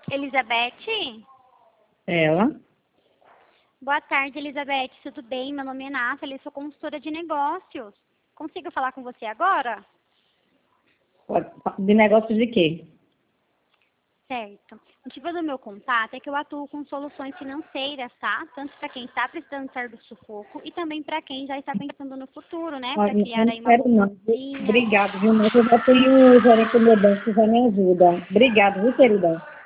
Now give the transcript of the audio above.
Elizabeth? Ela? Boa tarde, Elizabeth. Tudo bem? Meu nome é Nathalie, sou consultora de negócios. Consigo falar com você agora? De negócio de quê? Certo. O motivo do meu contato é que eu atuo com soluções financeiras, tá? Tanto para quem está precisando sair do sufoco e também para quem já está pensando no futuro, né? Para Olha, eu criar não aí uma quero não. poupancinha. Obrigada, viu? Mas eu já tenho o gerente do meu banco que já me ajuda. Obrigada, viu, querida?